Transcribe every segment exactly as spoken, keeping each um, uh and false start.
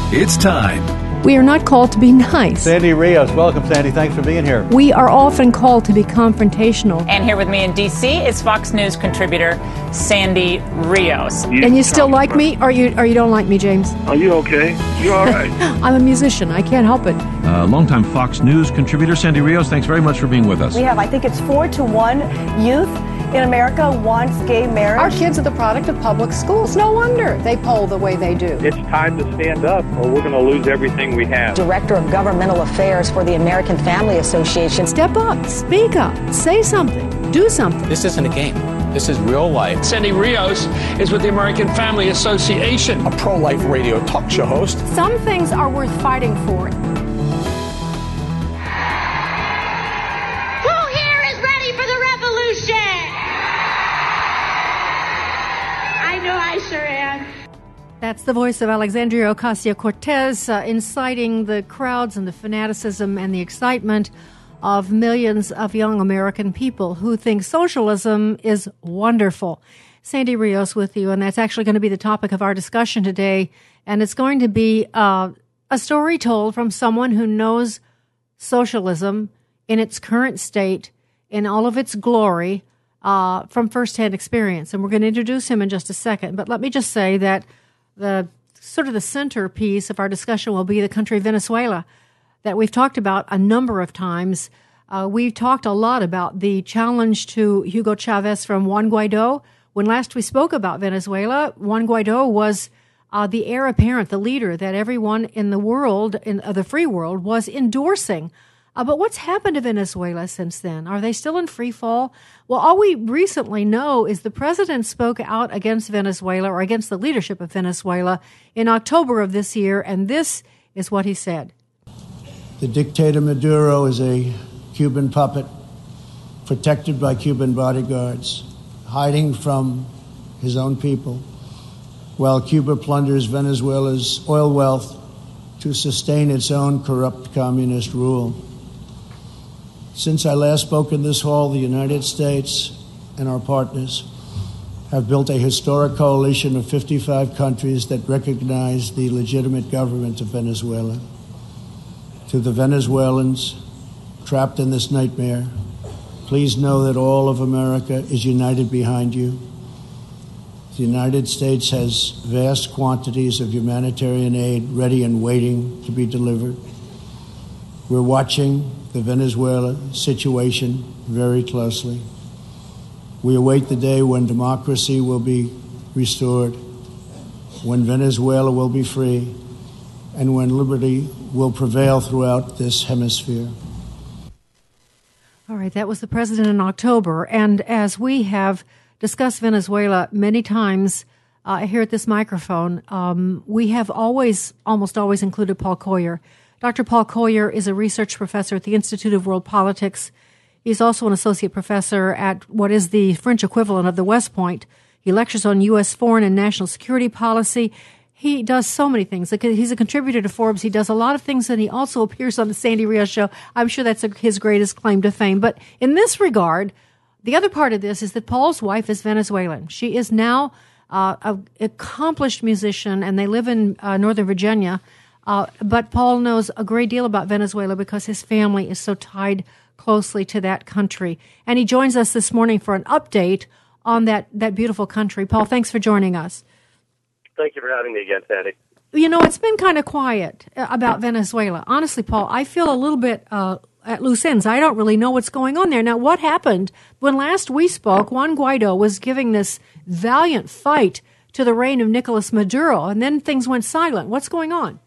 It's time. We are not called to be nice. Sandy Rios, welcome, Sandy. Thanks for being here. We are often called to be confrontational. And here with me in D C is Fox News contributor Sandy Rios. You and you still like me, or you or you don't like me, James? Are you okay? You all right? I'm a musician. I can't help it. Uh, longtime Fox News contributor Sandy Rios, thanks very much for being with us. We have, I think it's four to one youth in America wants gay marriage. Our kids are the product of public schools. No wonder they poll the way they do. It's time to stand up or we're going to lose everything we have. Director of Governmental Affairs for the American Family Association. Step up, speak up, say something, do something. This isn't a game. This is real life. Sandy Rios is with the American Family Association. A pro-life radio talk show host. Some things are worth fighting for. That's the voice of Alexandria Ocasio-Cortez uh, inciting the crowds and the fanaticism and the excitement of millions of young American people who think socialism is wonderful. Sandy Rios with you, and that's actually going to be the topic of our discussion today. And it's going to be uh, a story told from someone who knows socialism in its current state, in all of its glory, uh, from firsthand experience. And we're going to introduce him in just a second. But let me just say that the sort of the centerpiece of our discussion will be the country of Venezuela that we've talked about a number of times. Uh, we've talked a lot about the challenge to Hugo Chavez from Juan Guaido. When last we spoke about Venezuela, Juan Guaido was uh, the heir apparent, the leader that everyone in the world, in uh, the free world, was endorsing. Uh, but what's happened to Venezuela since then? Are they still in free fall? Well, all we recently know is the president spoke out against Venezuela or against the leadership of Venezuela in October of this year, and this is what he said. The dictator Maduro is a Cuban puppet protected by Cuban bodyguards, hiding from his own people, while Cuba plunders Venezuela's oil wealth to sustain its own corrupt communist rule. Since I last spoke in this hall, the United States and our partners have built a historic coalition of fifty-five countries that recognize the legitimate government of Venezuela. To the Venezuelans trapped in this nightmare, please know that all of America is united behind you. The United States has vast quantities of humanitarian aid ready and waiting to be delivered. We're watching the Venezuela situation very closely. We await the day when democracy will be restored, when Venezuela will be free, and when liberty will prevail throughout this hemisphere. All right, that was the president in October. And as we have discussed Venezuela many times uh, here at this microphone, um, we have always, almost always included Paul Collier. Doctor Paul Collier is a research professor at the Institute of World Politics. He's also an associate professor at what is the French equivalent of the West Point. He lectures on U S foreign and national security policy. He does so many things. He's a contributor to Forbes. He does a lot of things, and he also appears on the Sandy Rios Show. I'm sure that's his greatest claim to fame. But in this regard, the other part of this is that Paul's wife is Venezuelan. She is now uh, an accomplished musician, and they live in uh, Northern Virginia. Uh, but Paul knows a great deal about Venezuela because his family is so tied closely to that country. And he joins us this morning for an update on that, that beautiful country. Paul, thanks for joining us. Thank you for having me again, Sandy. You know, it's been kind of quiet about Venezuela. Honestly, Paul, I feel a little bit uh, at loose ends. I don't really know what's going on there. Now, what happened when last we spoke? Juan Guaido was giving this valiant fight to the reign of Nicolas Maduro, and then things went silent. What's going on?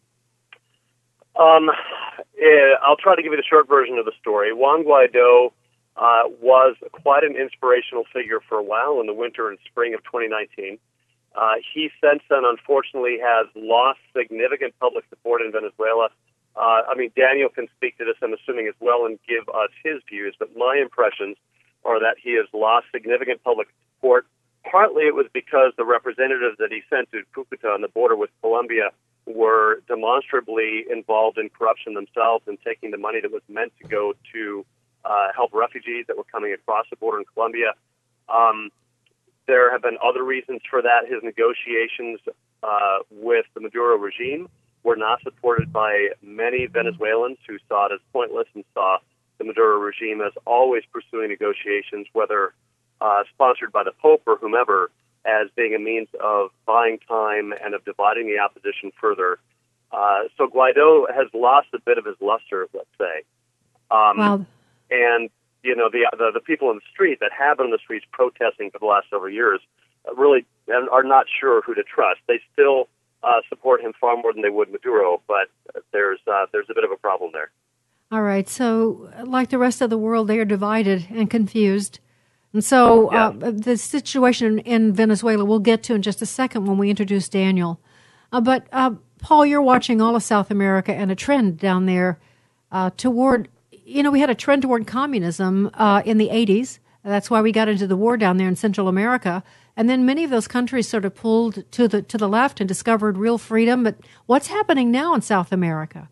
Um, eh, I'll try to give you the short version of the story. Juan Guaido uh, was quite an inspirational figure for a while in the winter and spring of twenty nineteen. Uh, he since then, unfortunately, has lost significant public support in Venezuela. Uh, I mean, Daniel can speak to this, I'm assuming, as well, and give us his views, but my impressions are that he has lost significant public support. Partly it was because the representatives that he sent to Cucuta on the border with Colombia were demonstrably involved in corruption themselves and taking the money that was meant to go to uh, help refugees that were coming across the border in Colombia. Um, there have been other reasons for that. His negotiations uh, with the Maduro regime were not supported by many Venezuelans who saw it as pointless and saw the Maduro regime as always pursuing negotiations, whether uh, sponsored by the Pope or whomever, as being a means of buying time and of dividing the opposition further. Uh, so Guaido has lost a bit of his luster, let's say. Um, wow. And, you know, the, the the people in the street that have been in the streets protesting for the last several years really are not sure who to trust. They still uh, support him far more than they would Maduro, but there's uh, there's a bit of a problem there. All right. So, like the rest of the world, they are divided and confused. And so uh, yeah. the situation in Venezuela we'll get to in just a second when we introduce Daniel. Uh, but, uh, Paul, you're watching all of South America and a trend down there uh, toward, you know, we had a trend toward communism uh, in the eighties. That's why we got into the war down there in Central America. And then many of those countries sort of pulled to the to the left and discovered real freedom. But what's happening now in South America?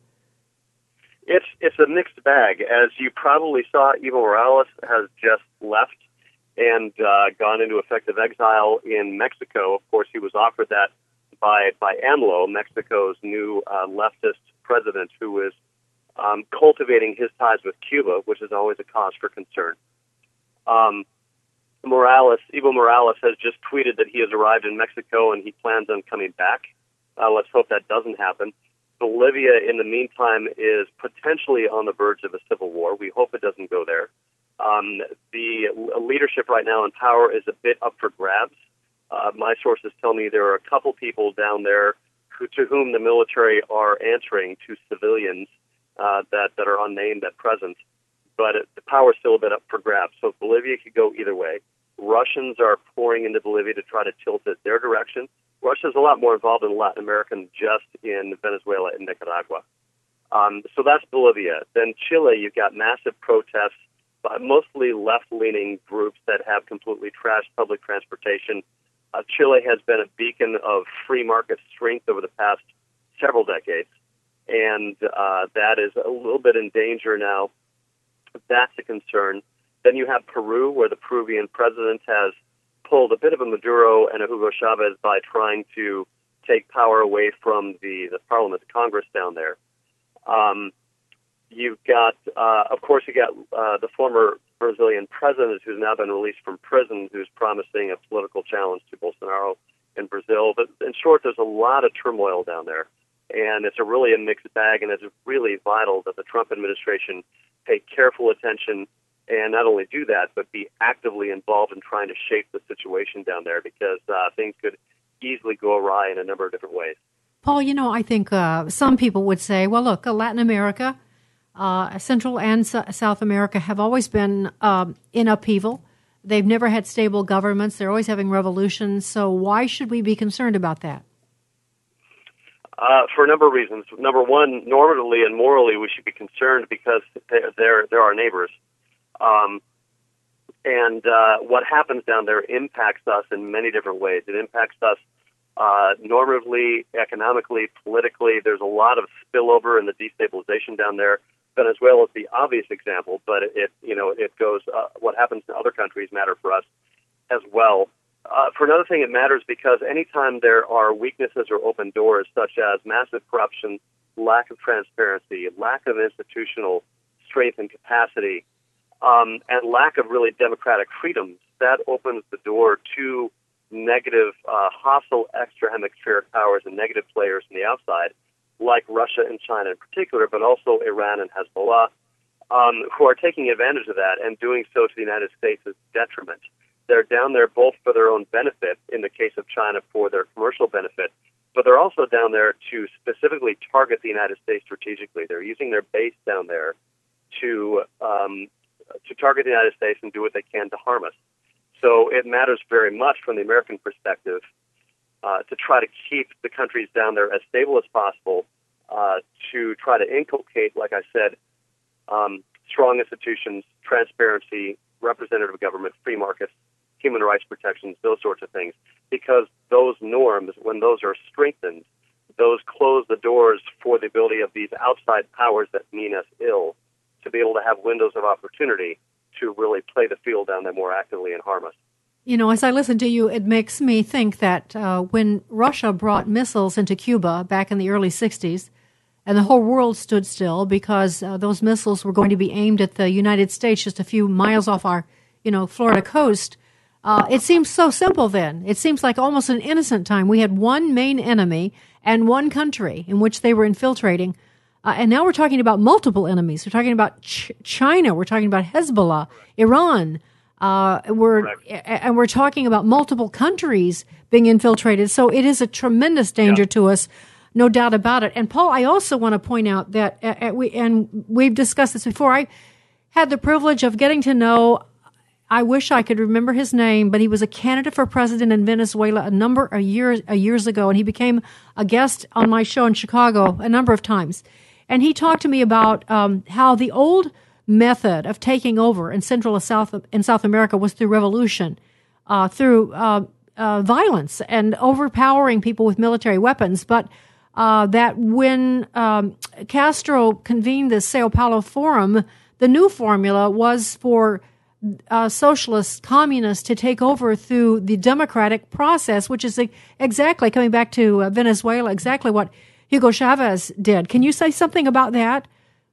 It's it's a mixed bag. As you probably saw, Evo Morales has just left and uh, gone into effective exile in Mexico. Of course, he was offered that by by AMLO, Mexico's new uh, leftist president, who is um, cultivating his ties with Cuba, which is always a cause for concern. Um, Morales, Evo Morales, has just tweeted that he has arrived in Mexico and he plans on coming back. Uh, let's hope that doesn't happen. Bolivia, in the meantime, is potentially on the verge of a civil war. We hope it doesn't go there. Um, the leadership right now in power is a bit up for grabs. Uh, my sources tell me there are a couple people down there who, to whom the military are answering to civilians uh, that, that are unnamed at present. But it, the power is still a bit up for grabs. So Bolivia could go either way. Russians are pouring into Bolivia to try to tilt it their direction. Russia's a lot more involved in Latin America than just in Venezuela and Nicaragua. Um, so that's Bolivia. Then Chile, you've got massive protests by mostly left-leaning groups that have completely trashed public transportation. Uh, Chile has been a beacon of free market strength over the past several decades, and uh, that is a little bit in danger now. That's a concern. Then you have Peru, where the Peruvian president has pulled a bit of a Maduro and a Hugo Chavez by trying to take power away from the, the parliament, the Congress down there. Um, you've got, uh, of course, you got uh, the former Brazilian president who's now been released from prison, who's promising a political challenge to Bolsonaro in Brazil. But in short, there's a lot of turmoil down there, and it's a really a mixed bag, and it's really vital that the Trump administration pay careful attention and not only do that, but be actively involved in trying to shape the situation down there, because uh, things could easily go awry in a number of different ways. Paul, you know, I think uh, some people would say, well, look, uh, Latin America, uh, Central and S- South America have always been uh, in upheaval. They've never had stable governments. They're always having revolutions. So why should we be concerned about that? Uh, for a number of reasons. Number one, normatively and morally, we should be concerned because they're, they're, they're our neighbors. Um, and uh, what happens down there impacts us in many different ways. It impacts us uh, normatively, economically, politically. There's a lot of spillover in the destabilization down there. Venezuela is the obvious example, but it, it you know it goes. Uh, what happens in other countries matter for us as well. Uh, for another thing, it matters because anytime there are weaknesses or open doors, such as massive corruption, lack of transparency, lack of institutional strength and capacity, Um, and lack of really democratic freedoms, that opens the door to negative, uh, hostile extra-hemispheric powers and negative players from the outside, like Russia and China in particular, but also Iran and Hezbollah, um, who are taking advantage of that and doing so to the United States' detriment. They're down there both for their own benefit, in the case of China for their commercial benefit, but they're also down there to specifically target the United States strategically. They're using their base down there to um, to target the United States and do what they can to harm us. So it matters very much from the American perspective uh, to try to keep the countries down there as stable as possible, uh, to try to inculcate, like I said, um, strong institutions, transparency, representative government, free markets, human rights protections, those sorts of things, because those norms, when those are strengthened, those close the doors for the ability of these outside powers that mean us ill to be able to have windows of opportunity to really play the field down there more actively and harm us. You know, as I listen to you, it makes me think that uh, when Russia brought missiles into Cuba back in the early sixties, and the whole world stood still because uh, those missiles were going to be aimed at the United States just a few miles off our, you know, Florida coast, uh, it seems so simple then. It seems like almost an innocent time. We had one main enemy and one country in which they were infiltrating. Uh, and now we're talking about multiple enemies. We're talking about Ch- China. We're talking about Hezbollah, Iran. Uh, we're and we're talking about multiple countries being infiltrated. So it is a tremendous danger yeah. to us, no doubt about it. And Paul, I also want to point out that uh, we and we've discussed this before. I had the privilege of getting to know. I wish I could remember his name, but he was a candidate for president in Venezuela a number of years uh, years ago, and he became a guest on my show in Chicago a number of times. And he talked to me about um, how the old method of taking over in Central and South in South America was through revolution, uh, through uh, uh, violence and overpowering people with military weapons. But uh, that when um, Castro convened the Sao Paulo Forum, the new formula was for uh, socialists, communists to take over through the democratic process, which is exactly, coming back to uh, Venezuela, exactly what Hugo Chavez did. Can you say something about that?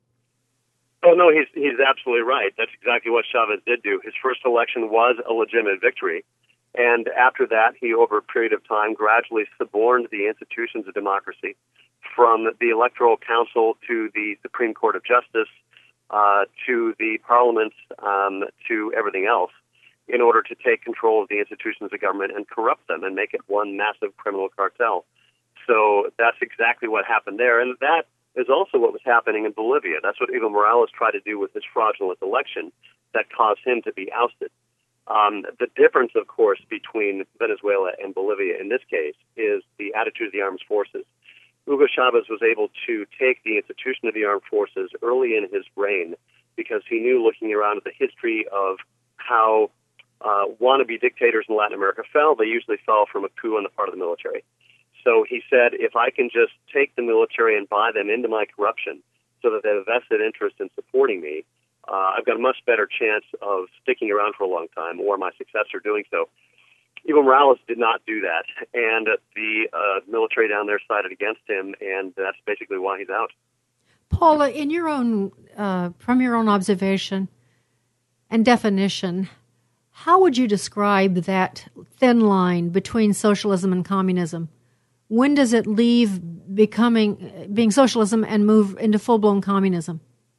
Oh, no, he's he's absolutely right. That's exactly what Chavez did do. His first election was a legitimate victory. And after that, he, over a period of time, gradually suborned the institutions of democracy, from the Electoral Council to the Supreme Court of Justice, uh, to the parliaments, um, to everything else, in order to take control of the institutions of government and corrupt them and make it one massive criminal cartel. So that's exactly what happened there. And that is also what was happening in Bolivia. That's what Evo Morales tried to do with his fraudulent election that caused him to be ousted. Um, the difference, of course, between Venezuela and Bolivia in this case is the attitude of the armed forces. Hugo Chavez was able to take the institution of the armed forces early in his reign because he knew, looking around at the history of how uh, wannabe dictators in Latin America fell, they usually fell from a coup on the part of the military. So he said, if I can just take the military and buy them into my corruption so that they have a vested interest in supporting me, uh, I've got a much better chance of sticking around for a long time, or my successor doing so. Evo Morales did not do that, and the uh, military down there sided against him, and that's basically why he's out. Paula, in your own, uh, from your own observation and definition, how would you describe that thin line between socialism and communism? When does it leave becoming being socialism and move into full-blown communism?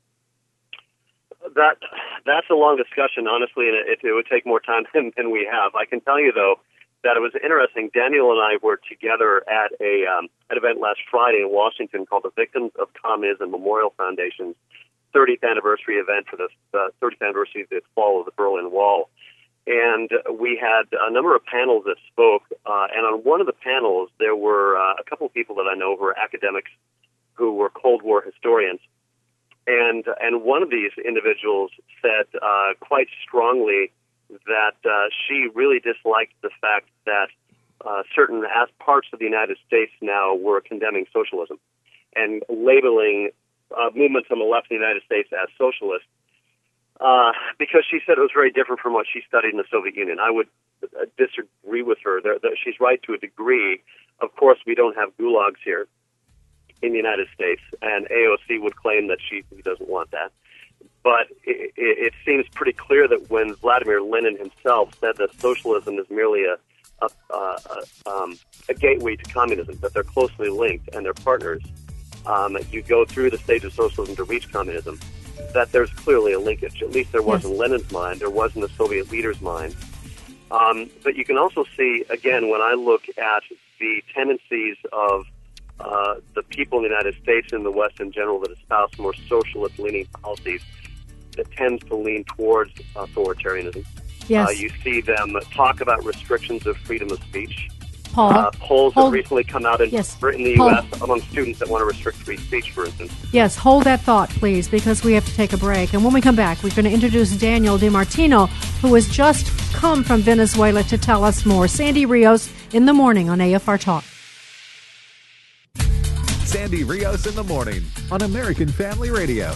That that's a long discussion, honestly, and it, it would take more time than, than we have. I can tell you, though, that it was interesting. Daniel and I were together at a um, an event last Friday in Washington called the Victims of Communism Memorial Foundation's thirtieth anniversary event for the uh, thirtieth anniversary of the fall of the Berlin Wall. And we had a number of panels that spoke, uh, and on one of the panels, there were uh, a couple of people that I know who are academics who were Cold War historians. And and one of these individuals said uh, quite strongly that uh, she really disliked the fact that uh, certain as parts of the United States now were condemning socialism and labeling uh, movements on the left in the United States as socialist. Uh, because she said it was very different from what she studied in the Soviet Union. I would uh, disagree with her. There, there, she's right to a degree. Of course, we don't have gulags here in the United States, and A O C would claim that she doesn't want that. But it, it, it seems pretty clear that when Vladimir Lenin himself said that socialism is merely a a, a, a, um, a gateway to communism, that they're closely linked and they're partners, um, you go through the stage of socialism to reach communism, that there's clearly a linkage. At least there was yes. in Lenin's mind. There was in the Soviet leaders' mind. Um, but you can also see, again, when I look at the tendencies of uh, the people in the United States and the West in general that espouse more socialist-leaning policies, that tends to lean towards authoritarianism. Yes. Uh, you see them talk about restrictions of freedom of speech. Paul, uh, polls hold, have recently come out in, yes, in the Paul, U S among students that want to restrict free speech, for instance. Yes, hold that thought, please, because we have to take a break. And when we come back, we're going to introduce Daniel DiMartino, who has just come from Venezuela to tell us more. Sandy Rios in the morning on A F R Talk. Sandy Rios in the morning on American Family Radio.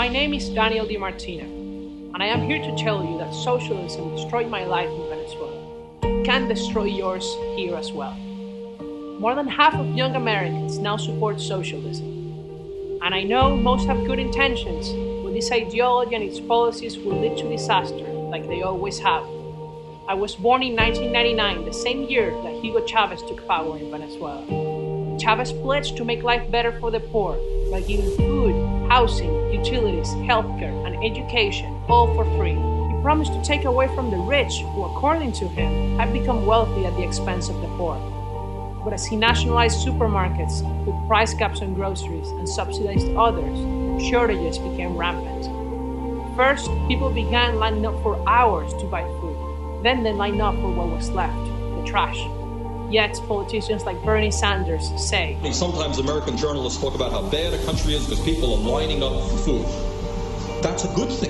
My name is Daniel DiMartino, and I am here to tell you that socialism destroyed my life in Venezuela. It can destroy yours here as well. More than half of young Americans now support socialism. And I know most have good intentions, but this ideology and its policies will lead to disaster, like they always have. I was born in nineteen ninety-nine, the same year that Hugo Chavez took power in Venezuela. Chavez pledged to make life better for the poor by giving food, housing, utilities, healthcare, and education, all for free. He promised to take away from the rich, who, according to him, had become wealthy at the expense of the poor. But as he nationalized supermarkets, put price caps on groceries, and subsidized others, shortages became rampant. First, people began lining up for hours to buy food. Then they lined up for what was left, the trash. Yet, politicians like Bernie Sanders say, sometimes American journalists talk about how bad a country is because people are lining up for food. That's a good thing.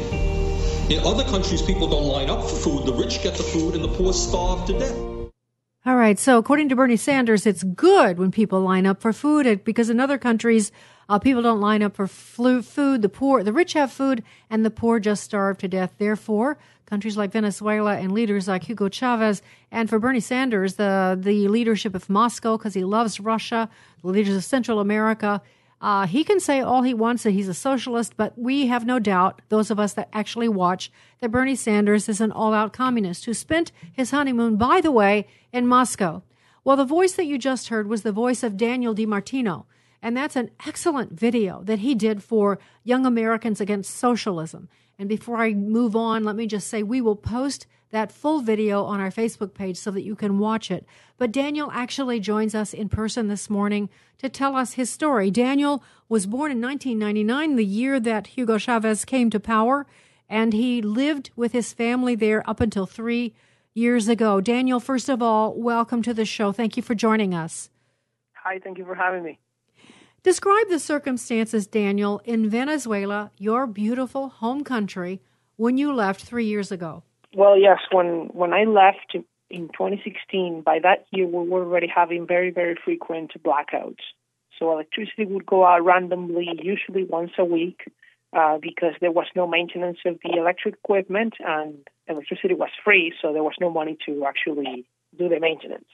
In other countries, people don't line up for food. The rich get the food and the poor starve to death. All right. So according to Bernie Sanders, it's good when people line up for food because in other countries, uh, people don't line up for flu- food. The poor, the rich have food and the poor just starve to death. Therefore, countries like Venezuela and leaders like Hugo Chavez, and for Bernie Sanders, the, the leadership of Moscow, because he loves Russia, the leaders of Central America, uh, he can say all he wants that he's a socialist, but we have no doubt, those of us that actually watch, that Bernie Sanders is an all-out communist who spent his honeymoon, by the way, in Moscow. Well, the voice that you just heard was the voice of Daniel DiMartino, and that's an excellent video that he did for Young Americans Against Socialism. And before I move on, let me just say we will post that full video on our Facebook page so that you can watch it. But Daniel actually joins us in person this morning to tell us his story. Daniel was born in nineteen ninety-nine, the year that Hugo Chavez came to power, and he lived with his family there up until three years ago. Daniel, first of all, welcome to the show. Thank you for joining us. Hi, thank you for having me. Describe the circumstances, Daniel, in Venezuela, your beautiful home country, when you left three years ago. Well, yes, when, when I left in twenty sixteen, by that year we were already having very, very frequent blackouts. So electricity would go out randomly, usually once a week, uh, because there was no maintenance of the electric equipment and electricity was free, so there was no money to actually do the maintenance.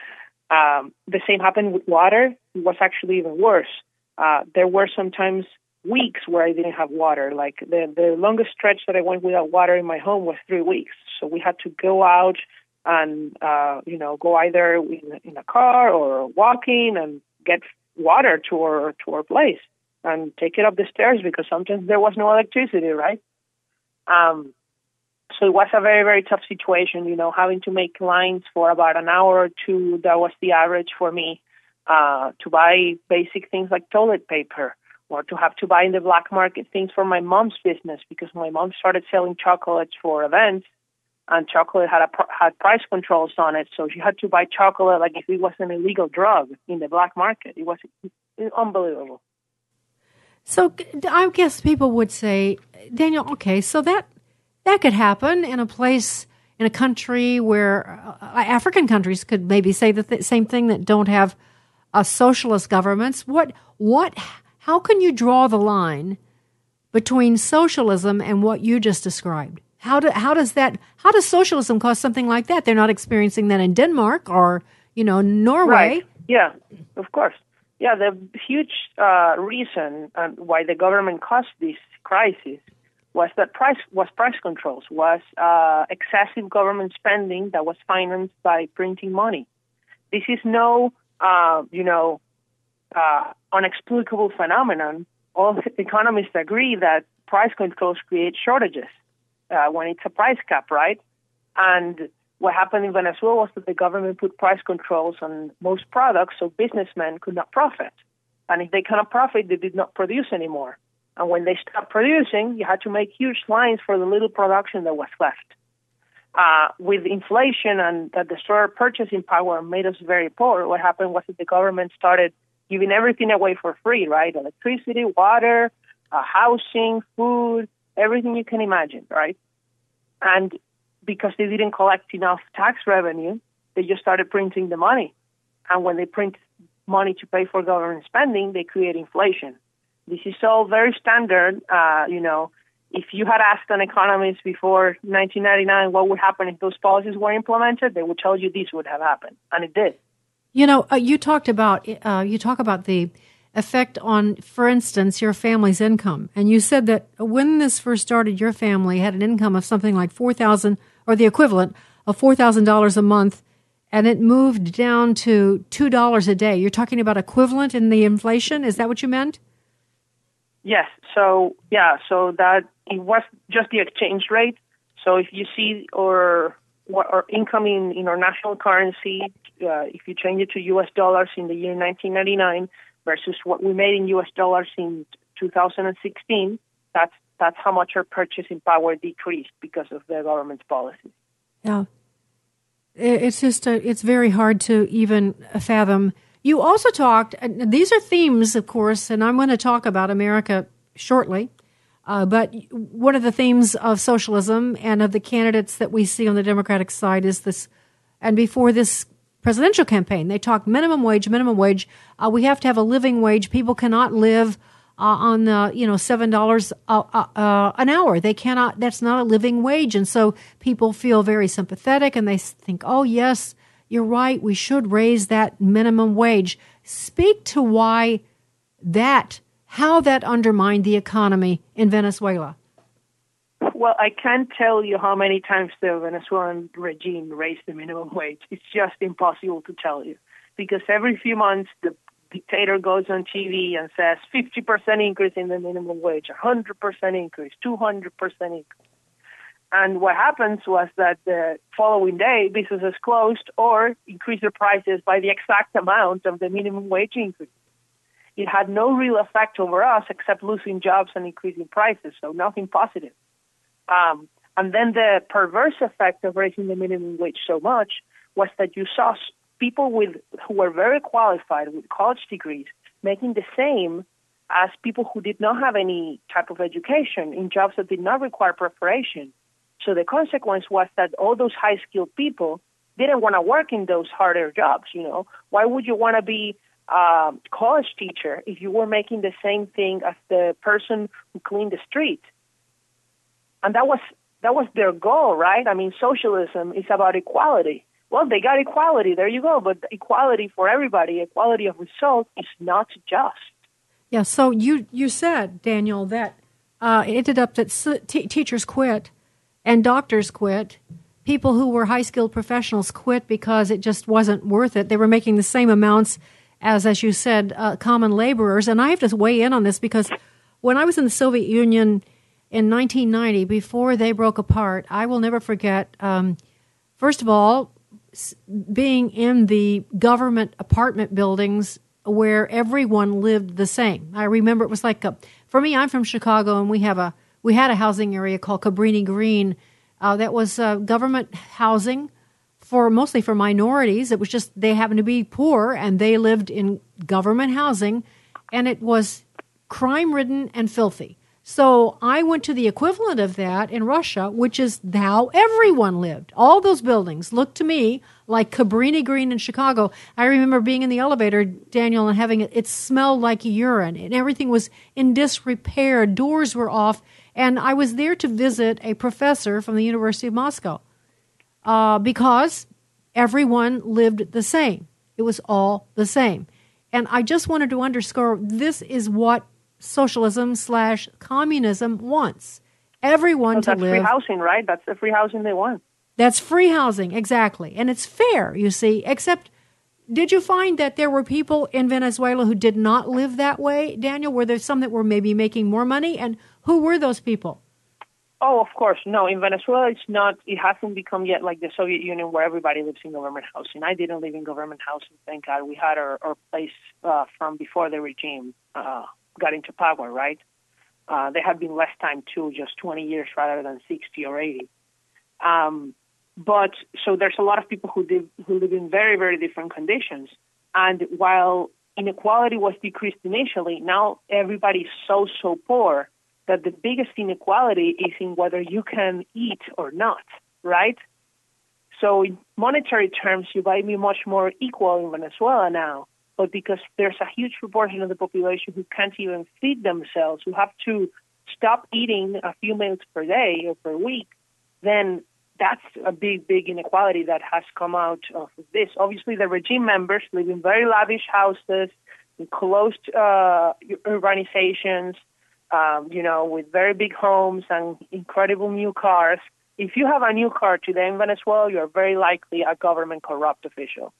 Um, the same happened with water. It was actually even worse. Uh, there were sometimes weeks where I didn't have water. Like the, the longest stretch that I went without water in my home was three weeks. So we had to go out and, uh, you know, go either in, in a car or walking and get water to our, to our place and take it up the stairs because sometimes there was no electricity, right? Um, So it was a very, very tough situation, you know, having to make lines for about an hour or two. That was the average for me uh, to buy basic things like toilet paper or to have to buy in the black market things for my mom's business because my mom started selling chocolates for events and chocolate had a, had price controls on it. So she had to buy chocolate like if it was an illegal drug in the black market. It was unbelievable. So I guess people would say, Daniel, okay, so that That could happen in a place, in a country where uh, African countries could maybe say the th- same thing that don't have uh, socialist governments. What, what, how can you draw the line between socialism and what you just described? How do, how does that, how does socialism cause something like that? They're not experiencing that in Denmark or, you know, Norway. Right. Yeah, of course. Yeah, the huge uh, reason uh, why the government caused this crisis was that price was price controls, was uh, excessive government spending that was financed by printing money. This is no, uh, you know, uh, unexplicable phenomenon. All economists agree that price controls create shortages uh, when it's a price cap, right? And what happened in Venezuela was that the government put price controls on most products, so businessmen could not profit. And if they cannot profit, they did not produce anymore. And when they stopped producing, you had to make huge lines for the little production that was left. Uh, with inflation and that destroyed our purchasing power made us very poor, what happened was that the government started giving everything away for free, right? Electricity, water, uh, housing, food, everything you can imagine, right? And because they didn't collect enough tax revenue, they just started printing the money. And when they print money to pay for government spending, they create inflation. This is all very standard. Uh, you know, if you had asked an economist before nineteen ninety-nine what would happen if those policies were implemented, they would tell you this would have happened, and it did. You know, uh, you talked about uh, you talk about the effect on, for instance, your family's income, and you said that when this first started, your family had an income of something like four thousand, or the equivalent of four thousand dollars a month, and it moved down to two dollars a day. You're talking about equivalent in the inflation? Is that what you meant? Yes. So, yeah, so that it was just the exchange rate. So if you see our, our income in, in our national currency, uh, if you change it to U S dollars in the year nineteen ninety-nine versus what we made in U S dollars in two thousand sixteen, that's that's how much our purchasing power decreased because of the government's policies. Yeah. It's just, a, it's very hard to even fathom. You also talked, and these are themes, of course, and I'm going to talk about America shortly, uh, but one of the themes of socialism and of the candidates that we see on the Democratic side is this, and before this presidential campaign, they talked minimum wage, minimum wage. Uh, we have to have a living wage. People cannot live Uh, on the, you know, seven dollars uh, uh, an hour. They cannot, that's not a living wage. And so people feel very sympathetic and they think, oh, yes, you're right, we should raise that minimum wage. Speak to why that, how that undermined the economy in Venezuela. Well, I can't tell you how many times the Venezuelan regime raised the minimum wage. It's just impossible to tell you because every few months the dictator goes on T V and says fifty percent increase in the minimum wage, one hundred percent increase, two hundred percent increase. And what happens was that the following day, businesses closed or increased their prices by the exact amount of the minimum wage increase. It had no real effect over us except losing jobs and increasing prices, so nothing positive. Um, and then the perverse effect of raising the minimum wage so much was that you saw people with who were very qualified with college degrees making the same as people who did not have any type of education in jobs that did not require preparation. So the consequence was that all those high-skilled people didn't want to work in those harder jobs, you know. Why would you want to be a college teacher if you were making the same thing as the person who cleaned the street? And that was that was their goal, right? I mean, socialism is about equality. Well, they got equality. There you go. But equality for everybody, equality of results is not just. Yeah, so you, you said, Daniel, that uh, it ended up that t- teachers quit and doctors quit. People who were high-skilled professionals quit because it just wasn't worth it. They were making the same amounts as, as you said, uh, common laborers. And I have to weigh in on this because when I was in the Soviet Union in nineteen ninety, before they broke apart, I will never forget, um, first of all, being in the government apartment buildings where everyone lived the same. I remember it was like a, for me, I'm from Chicago, and we have a we had a housing area called Cabrini Green uh, that was uh, government housing for mostly for minorities. It was just they happened to be poor and they lived in government housing, and it was crime-ridden and filthy. So I went to the equivalent of that in Russia, which is how everyone lived. All those buildings looked to me like Cabrini Green in Chicago. I remember being in the elevator, Daniel, and having it, it smelled like urine, and everything was in disrepair. Doors were off, and I was there to visit a professor from the University of Moscow uh, because everyone lived the same. It was all the same. And I just wanted to underscore this is what socialism slash communism wants. Everyone well, to that's live. That's free housing, right? That's the free housing they want. That's free housing, exactly. And it's fair, you see, except did you find that there were people in Venezuela who did not live that way, Daniel? Were there some that were maybe making more money? And who were those people? Oh, of course. No, in Venezuela, it's not, it hasn't become yet like the Soviet Union where everybody lives in government housing. I didn't live in government housing, thank God. We had our, our place uh, from before the regime uh, got into power, right? Uh, there had been less time, too, just twenty years rather than sixty or eighty. Um, but so there's a lot of people who live, who live in very, very different conditions. And while inequality was decreased initially, now everybody's so, so poor that the biggest inequality is in whether you can eat or not, right? So in monetary terms, you might be much more equal in Venezuela now. but because there's a huge proportion of the population who can't even feed themselves, who have to stop eating a few meals per day or per week, then that's a big, big inequality that has come out of this. Obviously, the regime members live in very lavish houses, in closed uh, urbanizations, um, you know, with very big homes and incredible new cars. If you have a new car today in Venezuela, you're very likely a government corrupt official.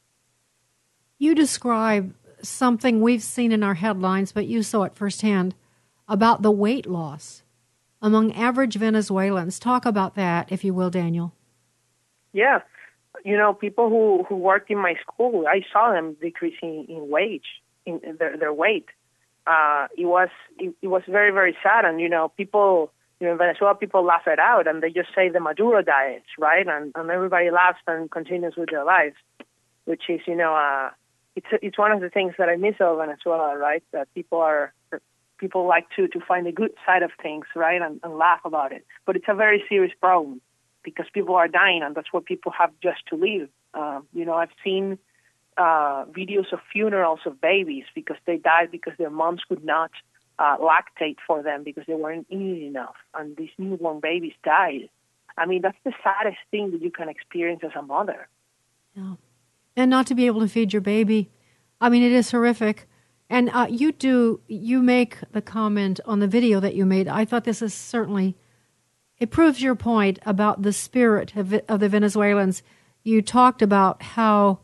You describe something we've seen in our headlines, but you saw it firsthand, about the weight loss among average Venezuelans. Talk about that, if you will, Daniel. Yeah. You know, people who, who worked in my school, I saw them decreasing in wage, in their, their weight. Uh, it was it, it was very, very sad. And, you know, people, you know, in Venezuela, people laugh it out and they just say the Maduro diet, right? And, and everybody laughs and continues with their lives, which is, you know, uh, it's it's one of the things that I miss of Venezuela, right? That people are people like to, to find the good side of things, right, and, and laugh about it. But it's a very serious problem because people are dying, and that's what people have just to live. Uh, you know, I've seen uh, videos of funerals of babies because they died because their moms could not uh, lactate for them because they weren't eating enough, and these newborn babies died. I mean, that's the saddest thing that you can experience as a mother. Yeah. And not to be able to feed your baby. I mean, it is horrific. And uh, you do, you make the comment on the video that you made. I thought this is certainly, it proves your point about the spirit of, of the Venezuelans. You talked about how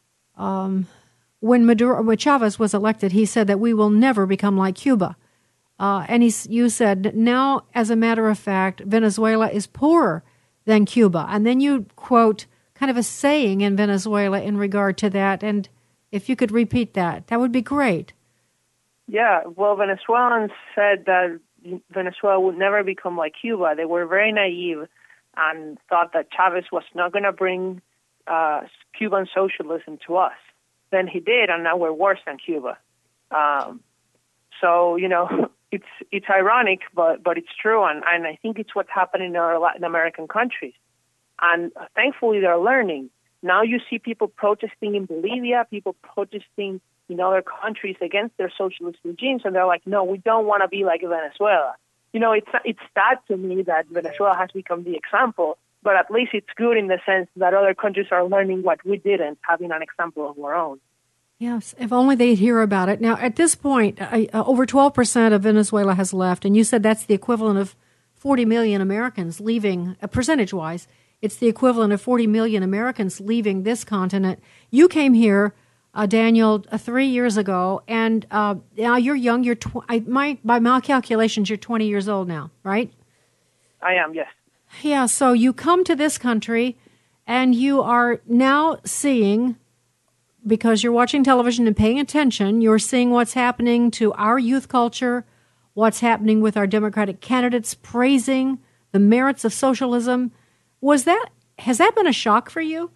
um, when Maduro, when Chavez was elected, he said that we will never become like Cuba. Uh, and he, you said, now, as a matter of fact, Venezuela is poorer than Cuba. And then you quote kind of a saying in Venezuela in regard to that. And if you could repeat that, that would be great. Yeah, well, Venezuelans said that Venezuela would never become like Cuba. They were very naive and thought that Chavez was not going to bring uh, Cuban socialism to us. Then he did, and now we're worse than Cuba. Um, so, you know, it's it's ironic, but but it's true, and, and I think it's what's happening in our Latin American countries. And thankfully, they're learning. Now you see people protesting in Bolivia, people protesting in other countries against their socialist regimes, and they're like, no, we don't want to be like Venezuela. You know, it's it's sad to me that Venezuela has become the example, but at least it's good in the sense that other countries are learning what we didn't, having an example of our own. Yes, if only they'd hear about it. Now, at this point, uh, over twelve percent of Venezuela has left, and you said that's the equivalent of forty million Americans leaving, uh, percentage-wise. It's the equivalent of forty million Americans leaving this continent. You came here, uh, Daniel, uh, three years ago, and uh, now you're young. You're tw- I, my by my calculations, you're twenty years old now, right? I am, yes. Yeah, so you come to this country, and you are now seeing, because you're watching television and paying attention, you're seeing what's happening to our youth culture, what's happening with our Democratic candidates praising the merits of socialism. Was that, has that been a shock for you?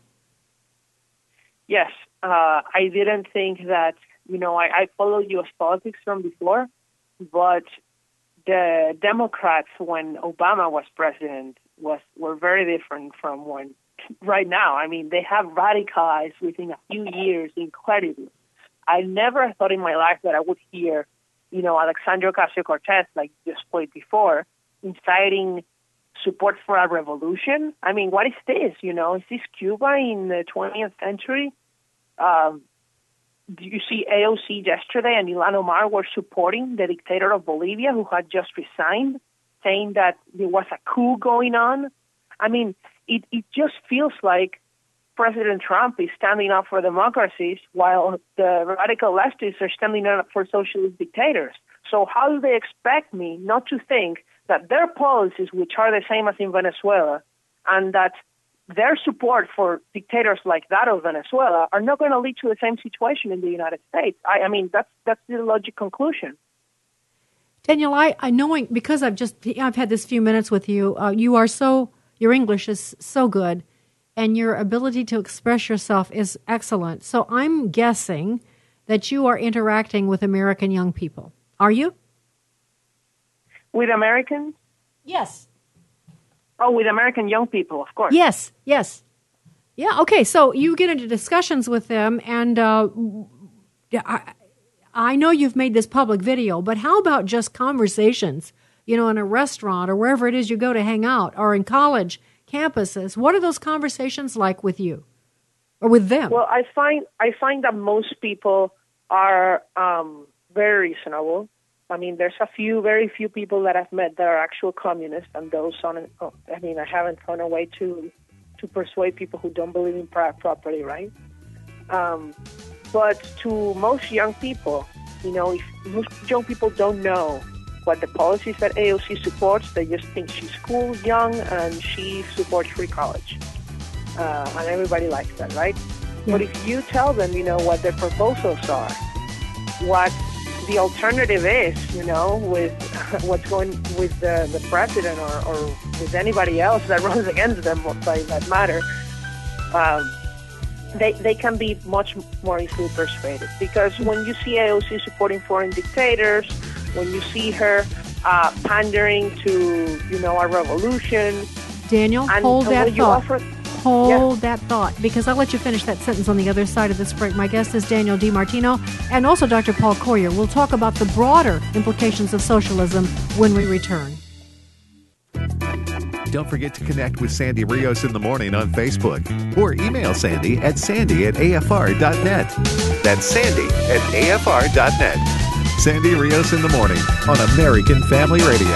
Yes. Uh, I didn't think that, you know, I, I followed U S politics from before, but the Democrats, when Obama was president, was were very different from when right now. I mean, they have radicalized within a few years incredibly. I never thought in my life that I would hear, you know, Alexandria Ocasio-Cortez, like you just played before, inciting support for a revolution. I mean, what is this? You know, is this Cuba in the twentieth century? Um, do you see A O C yesterday and Ilhan Omar were supporting the dictator of Bolivia who had just resigned, saying that there was a coup going on? I mean, it, it just feels like President Trump is standing up for democracies while the radical leftists are standing up for socialist dictators. So how do they expect me not to think that their policies, which are the same as in Venezuela, and that their support for dictators like that of Venezuela are not going to lead to the same situation in the United States? I, I mean, that's that's the logic conclusion. Daniel, I, I knowing, because I've just, I've had this few minutes with you, uh, you are so, your English is so good, and your ability to express yourself is excellent. So I'm guessing that you are interacting with American young people. Are you? With Americans? Yes. Oh, with American young people, of course. Yes, yes. Yeah, okay, so you get into discussions with them, and uh, yeah, I, I know you've made this public video, but how about just conversations, you know, in a restaurant or wherever it is you go to hang out, or in college campuses? What are those conversations like with you or with them? Well, I find I find that most people are um, very reasonable. I mean, there's a few, very few people that I've met that are actual communists, and those on. Oh, I mean, I haven't found a way to to persuade people who don't believe in private property, right? Um, but to most young people, you know, if most young people don't know what the policies that A O C supports, they just think she's cool, young, and she supports free college. Uh, and everybody likes that, right? Yeah. But if you tell them, you know, what their proposals are, what the alternative is, you know, with what's going with the, the president or, or with anybody else that runs against them, by that matter, um, they they can be much more easily persuaded. Because when you see A O C supporting foreign dictators, when you see her uh, pandering to, you know, a revolution, Daniel, and, hold and that thought. Offer, Hold yeah. that thought, because I'll let you finish that sentence on the other side of this break. My guest is Daniel DiMartino and also Doctor Paul Courier. We'll talk about the broader implications of socialism when we return. Don't forget to connect with Sandy Rios in the morning on Facebook or email Sandy at sandy at a f r dot net. That's sandy at a f r dot net. Sandy Rios in the morning on American Family Radio.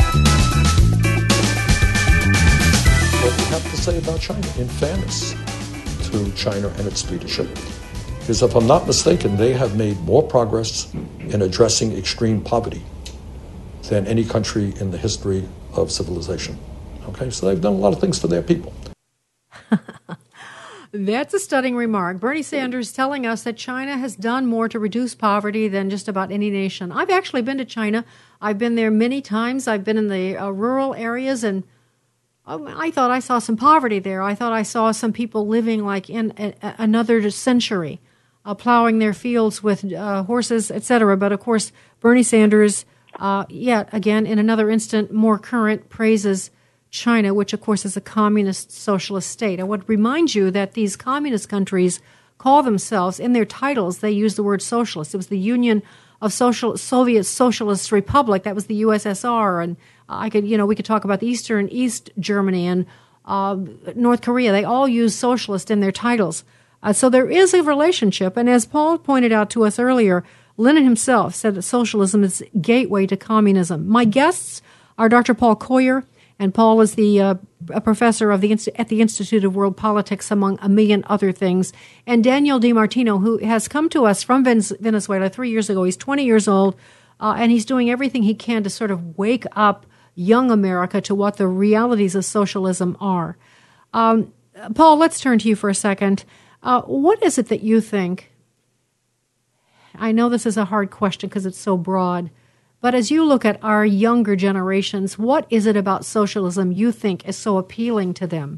What we have to say about China, in fairness to China and its leadership, is, if I'm not mistaken, they have made more progress in addressing extreme poverty than any country in the history of civilization. Okay, so they've done a lot of things for their people. That's a stunning remark. Bernie Sanders telling us that China has done more to reduce poverty than just about any nation. I've actually been to China. I've been there many times. I've been in the uh, rural areas, and I thought I saw some poverty there. I thought I saw some people living like in a, a, another century, uh, plowing their fields with uh, horses, et cetera. But, of course, Bernie Sanders, uh, yet again, in another instant, more current, praises China, which, of course, is a communist socialist state. I would remind you that these communist countries call themselves, in their titles, they use the word socialist. It was the Union of Social Soviet Socialist Republic. That was the U S S R, and I could, you know, we could talk about the Eastern East Germany and uh, North Korea. They all use socialist in their titles. Uh, so there is a relationship. And as Paul pointed out to us earlier, Lenin himself said that socialism is gateway to communism. My guests are Doctor Paul Courier, and Paul is the uh, a professor of the at the Institute of World Politics, among a million other things, and Daniel DiMartino, who has come to us from Venezuela three years ago. He's twenty years old, uh, and he's doing everything he can to sort of wake up young America to what the realities of socialism are. Um, Paul, let's turn to you for a second. Uh, what is it that you think? I know this is a hard question because it's so broad, but as you look at our younger generations, what is it about socialism you think is so appealing to them?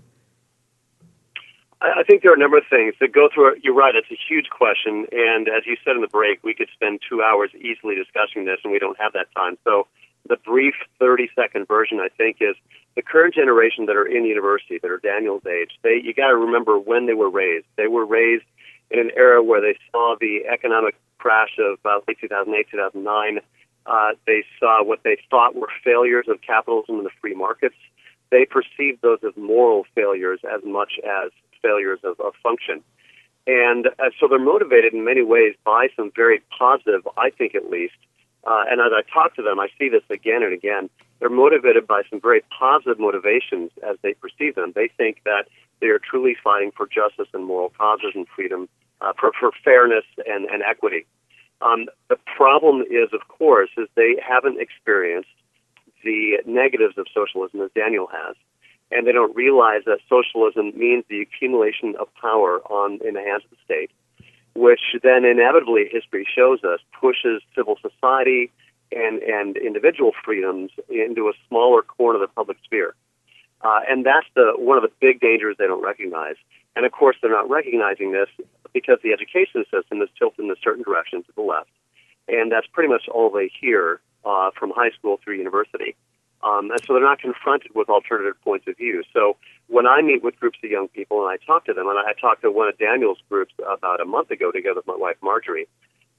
I think there are a number of things that go through. You're right, it's a huge question, and as you said in the break, we could spend two hours easily discussing this, and we don't have that time. So the brief thirty-second version, I think, is the current generation that are in university, that are Daniel's age, they you got to remember when they were raised. They were raised in an era where they saw the economic crash of uh, late two thousand eight, two thousand nine. Uh, they saw what they thought were failures of capitalism and the free markets. They perceived those as moral failures as much as failures of, of function. And uh, so they're motivated in many ways by some very positive, I think at least, uh, and as I talk to them, I see this again and again, they're motivated by some very positive motivations as they perceive them. They think that they are truly fighting for justice and moral causes and freedom, uh, for, for fairness and, and equity. Um, the problem is, of course, is they haven't experienced the negatives of socialism as Daniel has. And they don't realize that socialism means the accumulation of power on in the hands of the state, which then inevitably, history shows us, pushes civil society and, and individual freedoms into a smaller corner of the public sphere. Uh, and that's the one of the big dangers they don't recognize. And, of course, they're not recognizing this because the education system is tilted in a certain direction to the left. And that's pretty much all they hear uh, from high school through university. Um, and so they're not confronted with alternative points of view. So when I meet with groups of young people and I talk to them, and I talked to one of Daniel's groups about a month ago together with my wife Marjorie,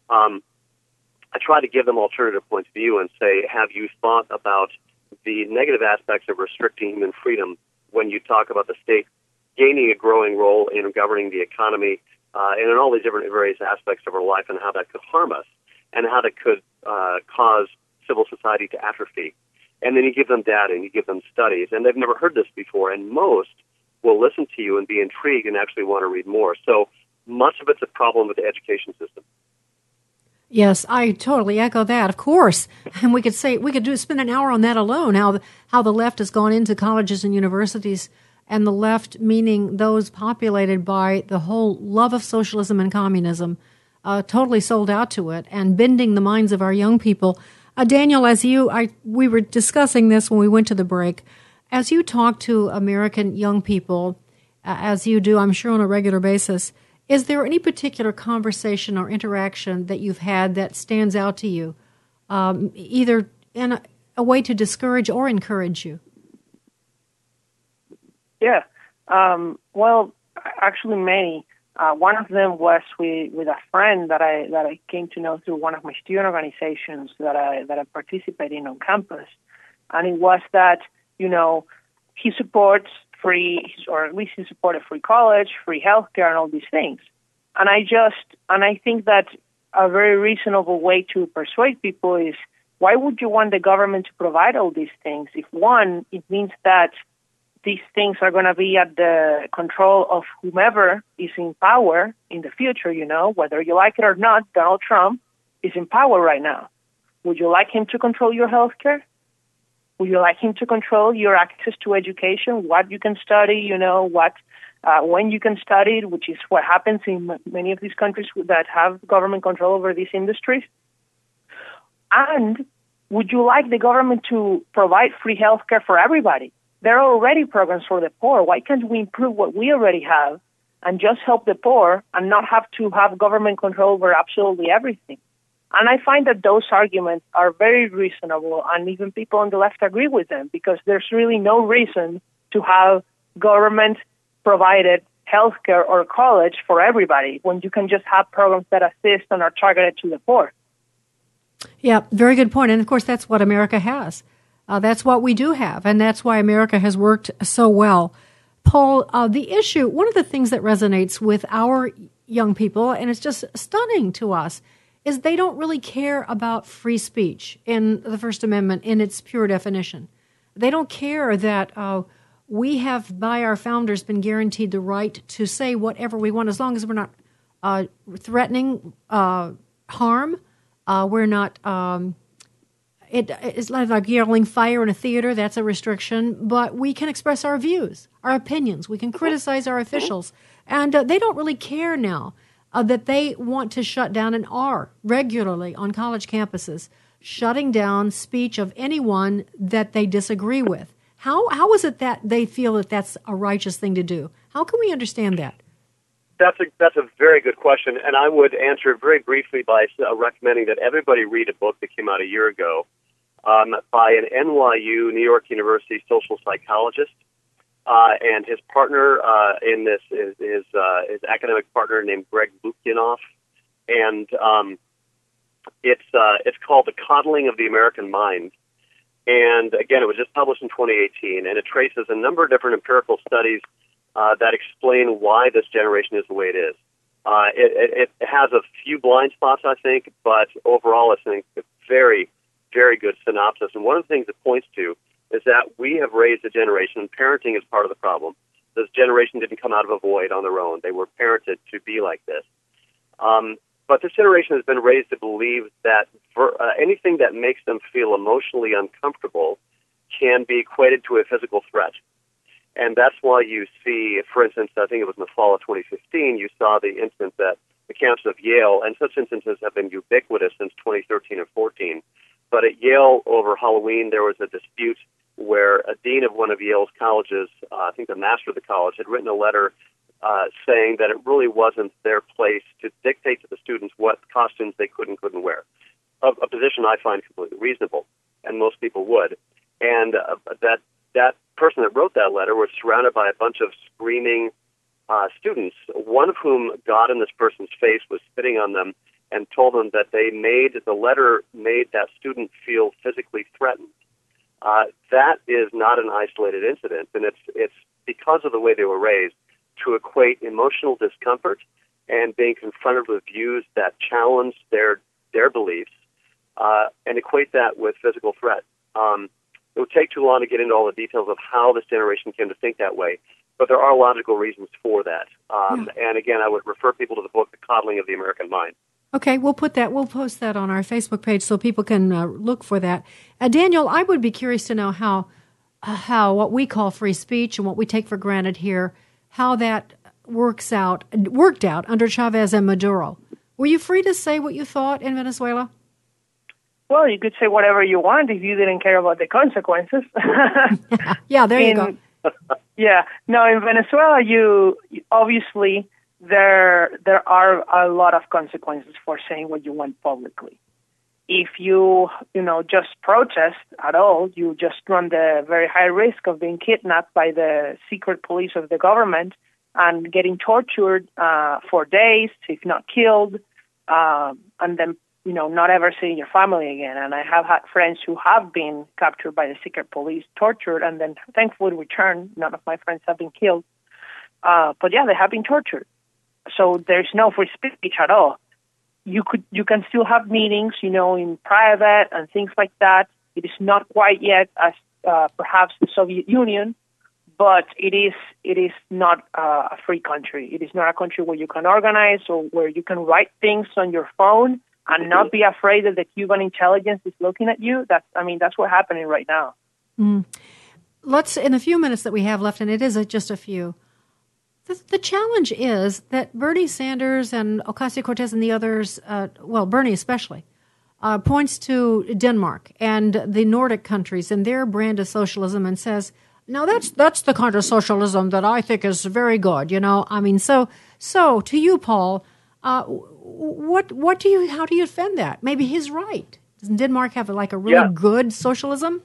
um, I try to give them alternative points of view and say, have you thought about the negative aspects of restricting human freedom when you talk about the state gaining a growing role in governing the economy uh, and in all these different various aspects of our life, and how that could harm us and how that could uh, cause civil society to atrophy. And then you give them data and you give them studies, and they've never heard this before, and most will listen to you and be intrigued and actually want to read more. So much of it's a problem with the education system. Yes, I totally echo that. Of course, and we could say we could do spend an hour on that alone. How the, how the left has gone into colleges and universities, and the left meaning those populated by the whole love of socialism and communism, uh, totally sold out to it and bending the minds of our young people. Uh, Daniel, as you, I we were discussing this when we went to the break. As you talk to American young people, uh, as you do, I'm sure on a regular basis. Is there any particular conversation or interaction that you've had that stands out to you, um, either in a, a way to discourage or encourage you? Yeah. Um, well, actually many. Uh, one of them was with, with a friend that I that I came to know through one of my student organizations that I that I participate in on campus, and it was that you know he supports free, or at least he supported free college, free healthcare, and all these things. And I just, and I think that a very reasonable way to persuade people is, why would you want the government to provide all these things? If one, it means that these things are going to be at the control of whomever is in power in the future, you know, whether you like it or not, Donald Trump is in power right now. Would you like him to control your healthcare? Would you like him to control your access to education, what you can study, you know, what, uh, when you can study, which is what happens in m- many of these countries that have government control over these industries? And would you like the government to provide free health care for everybody? There are already programs for the poor. Why can't we improve what we already have and just help the poor and not have to have government control over absolutely everything? And I find that those arguments are very reasonable, and even people on the left agree with them, because there's really no reason to have government-provided healthcare or college for everybody when you can just have programs that assist and are targeted to the poor. Yeah, very good point. And, of course, that's what America has. Uh, that's what we do have, and that's why America has worked so well. Paul, uh, the issue, one of the things that resonates with our young people, and it's just stunning to us, is they don't really care about free speech in the First Amendment in its pure definition. They don't care that uh, we have, by our founders, been guaranteed the right to say whatever we want, as long as we're not uh, threatening uh, harm. Uh, we're not, um, it, it's like yelling fire in a theater, that's a restriction, but we can express our views, our opinions. We can criticize our officials. And uh, they don't really care now. Uh, that they want to shut down and are regularly on college campuses shutting down speech of anyone that they disagree with. How how is it that they feel that that's a righteous thing to do? How can we understand that? That's a that's a very good question, and I would answer it very briefly by uh, recommending that everybody read a book that came out a year ago um, by an N Y U, New York University social psychologist. Uh, and his partner uh, in this is his, uh, his academic partner named Greg Lukianoff, and um, it's uh, it's called The Coddling of the American Mind. And again, it was just published in twenty eighteen, and it traces a number of different empirical studies uh, that explain why this generation is the way it is. Uh, it, it has a few blind spots, I think, but overall, it's a very, very good synopsis. And one of the things it points to is that we have raised a generation, and parenting is part of the problem. This generation didn't come out of a void on their own. They were parented to be like this. Um, but this generation has been raised to believe that for, uh, anything that makes them feel emotionally uncomfortable can be equated to a physical threat. And that's why you see, for instance, I think it was in the fall of twenty fifteen, you saw the instance that the campus of Yale, and such instances have been ubiquitous since twenty thirteen and fourteen. But at Yale, over Halloween, there was a dispute where a dean of one of Yale's colleges, uh, I think the master of the college, had written a letter uh, saying that it really wasn't their place to dictate to the students what costumes they could and couldn't wear. A, a position I find completely reasonable, and most people would. And uh, that that person that wrote that letter was surrounded by a bunch of screaming uh, students, one of whom got in this person's face, was spitting on them, and told them that they made, the letter made that student feel physically threatened. Uh, that is not an isolated incident, and it's it's because of the way they were raised to equate emotional discomfort and being confronted with views that challenge their their beliefs uh, and equate that with physical threat. Um, it would take too long to get into all the details of how this generation came to think that way, but there are logical reasons for that. Um, yeah. And again, I would refer people to the book, The Coddling of the American Mind. Okay, we'll put that, we'll post that on our Facebook page so people can uh, look for that. Uh, Daniel, I would be curious to know how, uh, how what we call free speech and what we take for granted here, how that works out, worked out under Chavez and Maduro. Were you free to say what you thought in Venezuela? Well, you could say whatever you want if you didn't care about the consequences. Yeah, there you in, go. Yeah, no, in Venezuela, you obviously there there are a lot of consequences for saying what you want publicly. If you you know just protest at all, you just run the very high risk of being kidnapped by the secret police of the government and getting tortured uh, for days, if not killed, uh, and then you know, not ever seeing your family again. And I have had friends who have been captured by the secret police, tortured, and then thankfully returned. None of my friends have been killed. Uh, but yeah, they have been tortured. So there's no free speech at all. You could, you can still have meetings, you know, in private and things like that. It is not quite yet as uh, perhaps the Soviet Union, but it is, it is not uh, a free country. It is not a country where you can organize or where you can write things on your phone and not be afraid that the Cuban intelligence is looking at you. That's, I mean, that's what's happening right now. Mm. Let's, in the few minutes that we have left, and it is a, just a few, the, the challenge is that Bernie Sanders and Ocasio-Cortez and the others, uh, well, Bernie especially, uh, points to Denmark and the Nordic countries and their brand of socialism and says, no, that's that's the kind of socialism that I think is very good, you know. I mean, so so to you, Paul, uh, What what do you how do you defend that? Maybe he's right. Doesn't Denmark have like a really yeah. good socialism?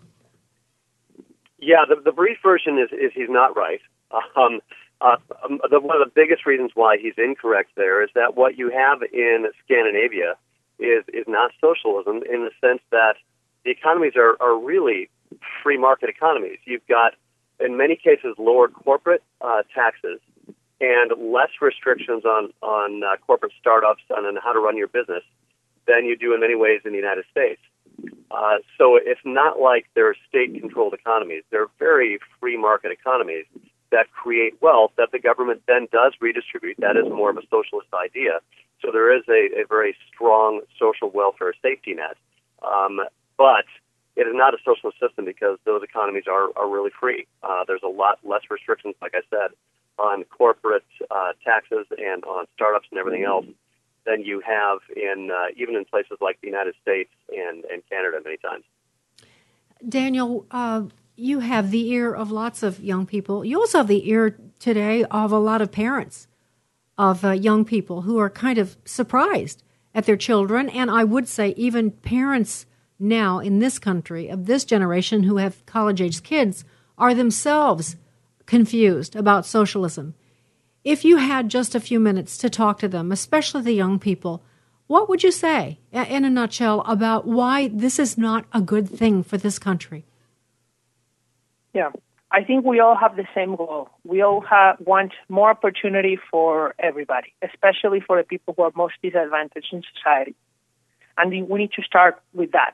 Yeah, the, the brief version is, is he's not right. Um, uh, um, the, one of the biggest reasons why he's incorrect there is that what you have in Scandinavia is is not socialism in the sense that the economies are, are really free market economies. You've got, in many cases, lower corporate uh, taxes and less restrictions on, on uh, corporate startups and on how to run your business than you do in many ways in the United States. Uh, so it's not like they're state-controlled economies. They're very free market economies that create wealth that the government then does redistribute. That is more of a socialist idea. So there is a, a very strong social welfare safety net. Um, but it is not a socialist system because those economies are, are really free. Uh, there's a lot less restrictions, like I said, on corporate uh, taxes and on startups and everything else than you have in uh, even in places like the United States and, and Canada many times. Daniel, uh, you have the ear of lots of young people. You also have the ear today of a lot of parents of uh, young people who are kind of surprised at their children, and I would say even parents now in this country of this generation who have college-age kids are themselves confused about socialism. If you had just a few minutes to talk to them, especially the young people, what would you say, in a nutshell, about why this is not a good thing for this country? Yeah, I think we all have the same goal. We all have, want more opportunity for everybody, especially for the people who are most disadvantaged in society. And we need to start with that.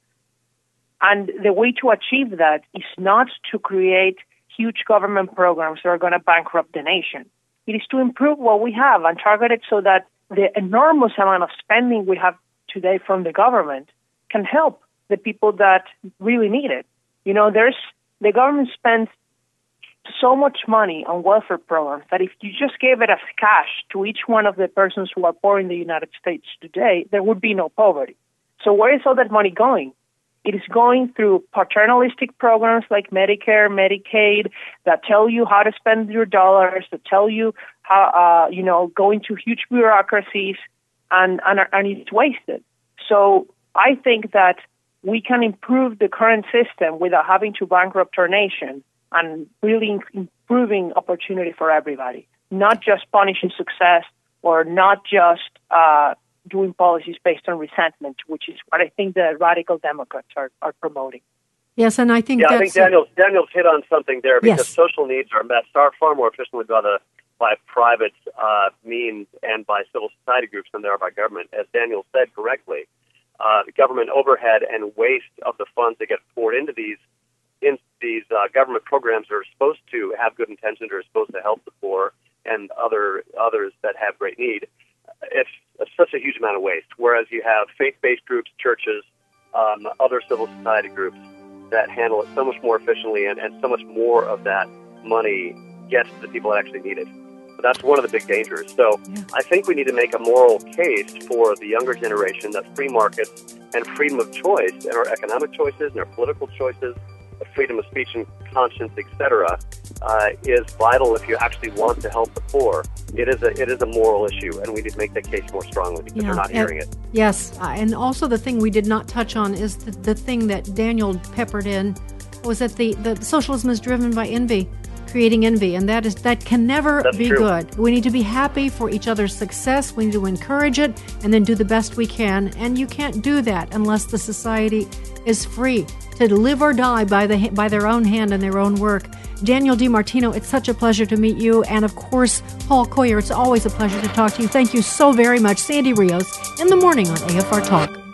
And the way to achieve that is not to create huge government programs that are going to bankrupt the nation. It is to improve what we have and target it so that the enormous amount of spending we have today from the government can help the people that really need it. You know, there's the government spends so much money on welfare programs that if you just gave it as cash to each one of the persons who are poor in the United States today, there would be no poverty. So where is all that money going? It is going through paternalistic programs like Medicare, Medicaid, that tell you how to spend your dollars, that tell you how, uh, you know, go into huge bureaucracies, and, and, and it's wasted. So I think that we can improve the current system without having to bankrupt our nation and really improving opportunity for everybody, not just punishing success or not just uh, doing policies based on resentment, which is what I think the radical Democrats are, are promoting. Yes, and I think yeah, that's... I think Daniel's, Daniel's hit on something there because yes. social needs are met far, far more efficiently by, the, by private uh, means and by civil society groups than they are by government. As Daniel said correctly, uh, the government overhead and waste of the funds that get poured into these in these uh, government programs that are supposed to have good intentions, are supposed to help the poor and other others that have great need. It's, it's such a huge amount of waste. Whereas you have faith-based groups, churches, um, other civil society groups that handle it so much more efficiently, and, and so much more of that money gets to the people that actually need it. But that's one of the big dangers. So yeah. I think we need to make a moral case for the younger generation that free markets and freedom of choice in our economic choices and our political choices, freedom of speech and conscience, et cetera, uh, is vital if you actually want to help the poor. It is a it is a moral issue, and we need to make that case more strongly because yeah. they're not hearing it. Yes, uh, and also the thing we did not touch on is the, the thing that Daniel peppered in was that the, the socialism is driven by envy, creating envy, and that is that can never That's be true. good. We need to be happy for each other's success. We need to encourage it and then do the best we can, and you can't do that unless the society is free to live or die by the by their own hand and their own work. Daniel DiMartino, it's such a pleasure to meet you. And of course, Paul Coyer, it's always a pleasure to talk to you. Thank you so very much. Sandy Rios in the morning on A F R Talk.